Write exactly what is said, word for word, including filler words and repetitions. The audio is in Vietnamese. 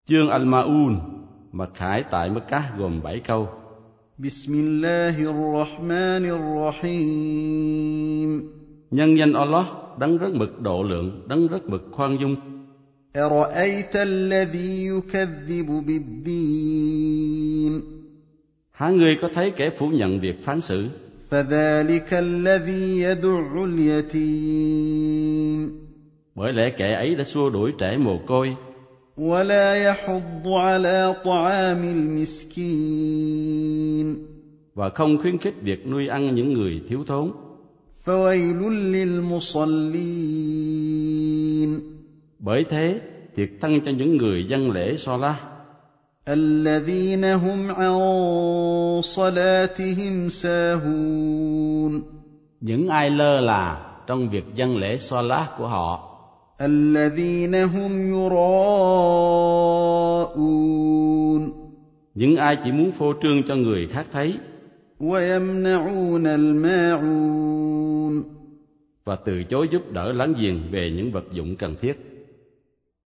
Chương Al-Ma'un, Mật Khải tại Mecca gồm bảy câu. Bismillahirrahmanirrahim. Nhân danh Allah, đấng rất mực độ lượng, đấng rất mực khoan dung. أَرَأَيْتَ الَّذِي يُكَذِّبُ بِالدِّينِ. Há ngươi có thấy kẻ phủ nhận việc phán xử? فَذَلِكَ الَّذِي يَدُعُّ الْيَتِيمَ. Bởi lẽ kẻ ấy đã xua đuổi trẻ mồ côi, وَلَا يَحُضُّ عَلَى طَعَامِ الْمِسْكِينِ. và không khuyến khích việc nuôi ăn những người thiếu thốn. فَوَيْلٌ لِّلْمُصَلِّينَ. Bởi thế, thiệt thân cho những người dâng lễ Salat, الَّذِينَ هُمْ عَن صَلَاتِهِمْ سَاهُونَ. những ai lơ là trong việc dâng lễ Salat của họ. الَّذِينَ هُمْ يُرَاءُونَ. Những ai chỉ muốn phô trương cho người khác thấy, وَيَمْنَعُونَ الْمَاعُونَ. và từ chối giúp đỡ láng giềng về những vật dụng cần thiết.